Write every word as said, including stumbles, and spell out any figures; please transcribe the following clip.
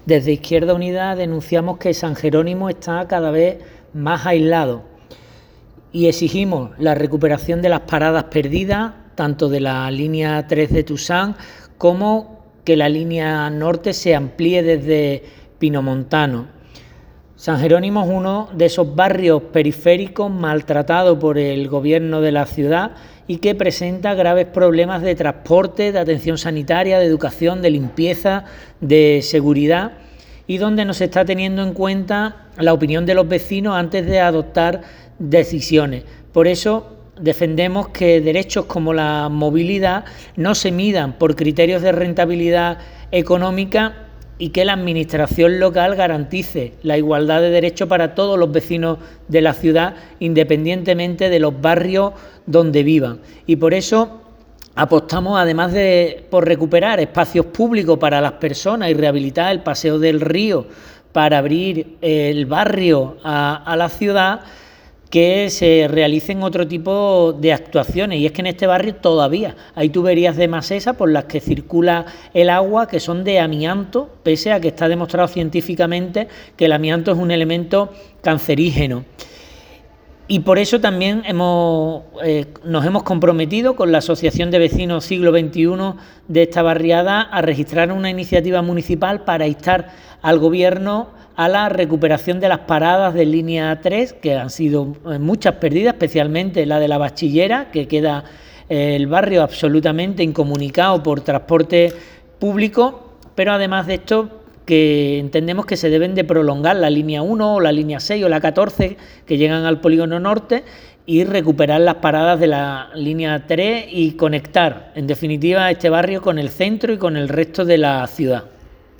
Desde Izquierda Unida denunciamos que San Jerónimo está cada vez más aislado y exigimos la recuperación de las paradas perdidas, tanto de la línea tres de Tusán como que la línea norte se amplíe desde Pinomontano. San Jerónimo es uno de esos barrios periféricos maltratados por el gobierno de la ciudad y que presenta graves problemas de transporte, de atención sanitaria, de educación, de limpieza, de seguridad, y donde no se está teniendo en cuenta la opinión de los vecinos antes de adoptar decisiones. Por eso defendemos que derechos como la movilidad no se midan por criterios de rentabilidad económica y que la administración local garantice la igualdad de derechos para todos los vecinos de la ciudad, independientemente de los barrios donde vivan. Y por eso apostamos, además de por recuperar espacios públicos para las personas y rehabilitar el Paseo del Río para abrir el barrio a, a la ciudad, que se realicen otro tipo de actuaciones. Y es que en este barrio todavía hay tuberías de Masesa por las que circula el agua, que son de amianto, pese a que está demostrado científicamente que el amianto es un elemento cancerígeno. Y por eso también hemos, eh, nos hemos comprometido con la Asociación de Vecinos Siglo veintiuno de esta barriada a registrar una iniciativa municipal para instar al Gobierno a la recuperación de las paradas de línea tres, que han sido muchas perdidas, especialmente la de la Bachillera, que queda eh, el barrio absolutamente incomunicado por transporte público, pero además de esto, que entendemos que se deben de prolongar la línea uno o la línea seis o la catorce que llegan al polígono norte y recuperar las paradas de la línea tres y conectar, en definitiva, este barrio con el centro y con el resto de la ciudad.